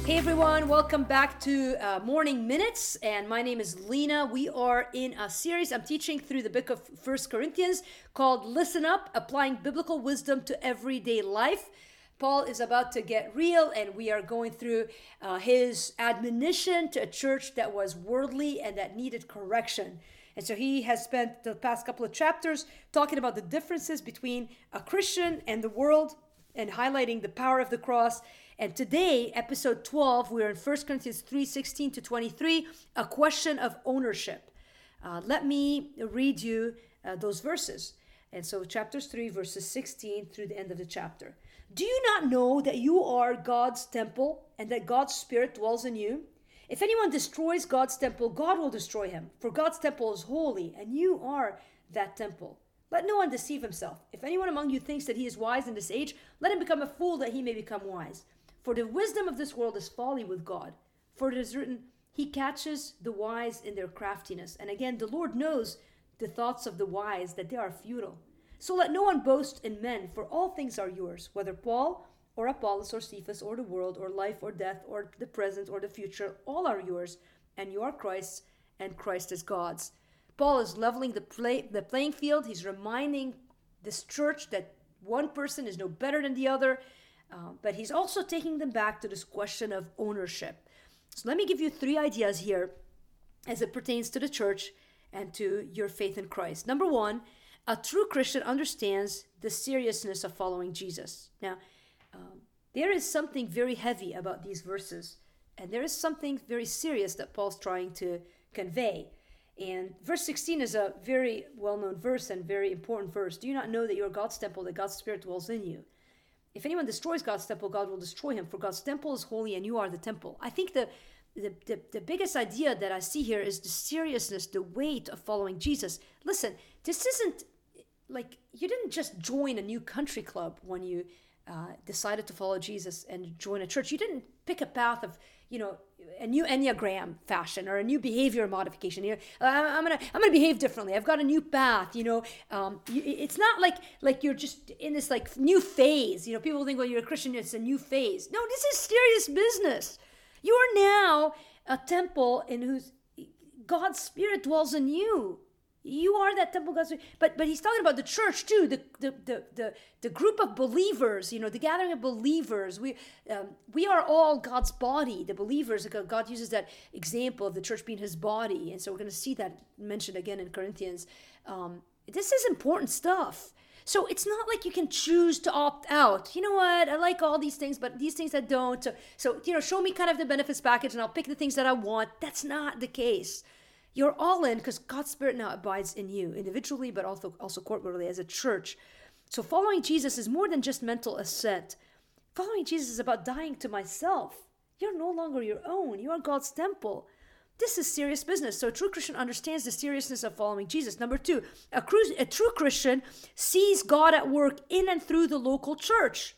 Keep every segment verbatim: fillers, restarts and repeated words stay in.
Hey everyone, welcome back to uh, Morning Minutes, and my name is Lena. We are in a series I'm teaching through the book of First Corinthians called Listen Up, Applying Biblical Wisdom to Everyday Life. Paul is about to get real, and we are going through uh, his admonition to a church that was worldly and that needed correction. And so he has spent the past couple of chapters talking about the differences between a Christian and the world and highlighting the power of the cross. And today, episode twelve, we're in First Corinthians three sixteen to twenty-three, a question of ownership. Uh, let me read you uh, those verses. And so chapters three, verses sixteen through the end of the chapter. Do you not know that you are God's temple and that God's Spirit dwells in you? If anyone destroys God's temple, God will destroy him. For God's temple is holy, and you are that temple. Let no one deceive himself. If anyone among you thinks that he is wise in this age, let him become a fool that he may become wise. For the wisdom of this world is folly with God. For it is written, He catches the wise in their craftiness. And again, the Lord knows the thoughts of the wise, that they are futile. So let no one boast in men, for all things are yours, whether Paul or Apollos or Cephas or the world or life or death or the present or the future, all are yours, and you are Christ's, and Christ is God's. Paul is leveling the play, the playing field. He's reminding this church that one person is no better than the other. Uh, but he's also taking them back to this question of ownership. So let me give you three ideas here as it pertains to the church and to your faith in Christ. Number one, a true Christian understands the seriousness of following Jesus. Now, um, there is something very heavy about these verses, and there is something very serious that Paul's trying to convey. And verse sixteen is a very well-known verse and very important verse. Do you not know that you are God's temple, that God's Spirit dwells in you? If anyone destroys God's temple, God will destroy him. For God's temple is holy, and you are the temple. I think the, the, the, the biggest idea that I see here is the seriousness, the weight of following Jesus. Listen, this isn't like you didn't just join a new country club when you uh, decided to follow Jesus and join a church. You didn't pick a path of, you know, a new Enneagram fashion or a new behavior modification. You know, I'm gonna I'm gonna behave differently. I've got a new path. You know, um, it's not like like you're just in this like new phase. You know, people think, well, you're a Christian, it's a new phase. No, this is serious business. You are now a temple in whose God's Spirit dwells in you. You are that temple, God's Spirit. But but he's talking about the church too, the the the the, the group of believers. You know, the gathering of believers. We um, we are all God's body. The believers. God uses that example of the church being His body, and so we're going to see that mentioned again in Corinthians. Um, this is important stuff. So it's not like you can choose to opt out. You know what? I like all these things, but these things I don't. So, so you know, show me kind of the benefits package, and I'll pick the things that I want. That's not the case. You're all in because God's Spirit now abides in you individually, but also, also corporately as a church. So following Jesus is more than just mental assent. Following Jesus is about dying to myself. You're no longer your own. You are God's temple. This is serious business. So a true Christian understands the seriousness of following Jesus. Number two, a, cru- a true Christian sees God at work in and through the local church.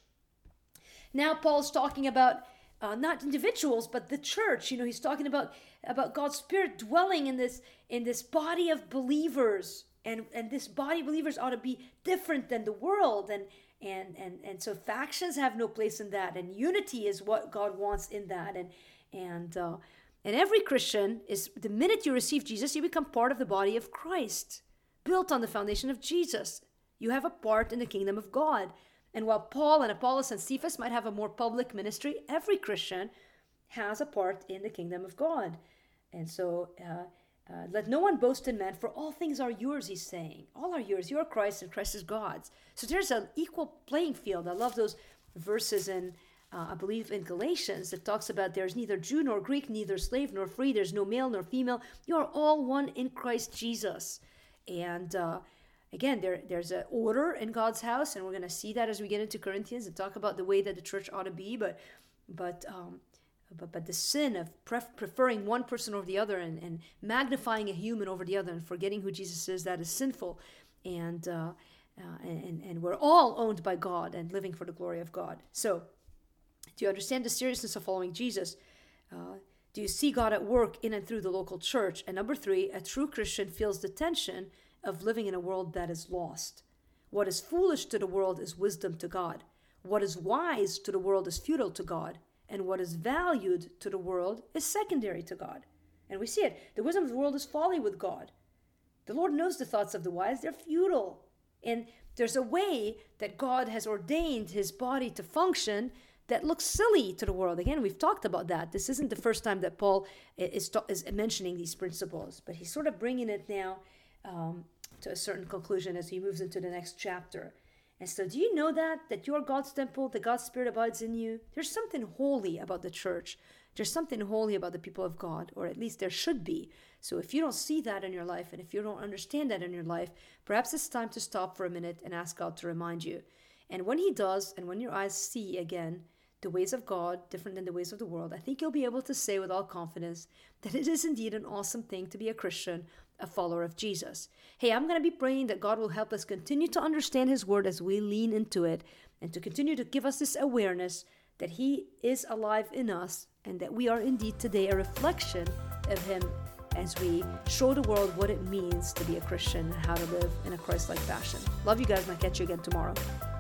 Now Paul's talking about Uh, not individuals, but the church. You know, he's talking about about God's Spirit dwelling in this in this body of believers, and and this body of believers ought to be different than the world, and and and and so factions have no place in that, and unity is what God wants in that, and and uh, and every Christian is, the minute you receive Jesus, you become part of the body of Christ, built on the foundation of Jesus. You have a part in the kingdom of God. And while Paul and Apollos and Cephas might have a more public ministry, every Christian has a part in the kingdom of God. And so uh, uh, let no one boast in man, for all things are yours, he's saying. All are yours. You are Christ, and Christ is God's. So there's an equal playing field. I love those verses in, uh, I believe, in Galatians that talks about there's neither Jew nor Greek, neither slave nor free. There's no male nor female. You are all one in Christ Jesus. And uh Again, there, there's an order in God's house, and we're going to see that as we get into Corinthians and talk about the way that the church ought to be. But, but, um, but, but the sin of pref- preferring one person over the other and, and magnifying a human over the other and forgetting who Jesus is, that is sinful. And, uh, uh, and and we're all owned by God and living for the glory of God. So, do you understand the seriousness of following Jesus? Uh, do you see God at work in and through the local church? And number three, a true Christian feels the tension of living in a world that is lost. What is foolish to the world is wisdom to God. What is wise to the world is futile to God. and what is valued to the world is secondary to God. And we see it. The wisdom of the world is folly with God. The Lord knows the thoughts of the wise. They're futile. And there's a way that God has ordained his body to function that looks silly to the world. Again, we've talked about that. This isn't the first time that Paul is, is mentioning these principles, but he's sort of bringing it now um, to a certain conclusion as he moves into the next chapter. And so do you know that, that you are God's temple, that God's Spirit abides in you? There's something holy about the church. There's something holy about the people of God, or at least there should be. So if you don't see that in your life, and if you don't understand that in your life, perhaps it's time to stop for a minute and ask God to remind you. And when he does, and when your eyes see again the ways of God different than the ways of the world, I think you'll be able to say with all confidence that it is indeed an awesome thing to be a Christian, a follower of Jesus. Hey, I'm going to be praying that God will help us continue to understand his word as we lean into it, and to continue to give us this awareness that he is alive in us, and that we are indeed today a reflection of him as we show the world what it means to be a Christian and how to live in a Christ-like fashion. Love you guys, and I'll catch you again tomorrow.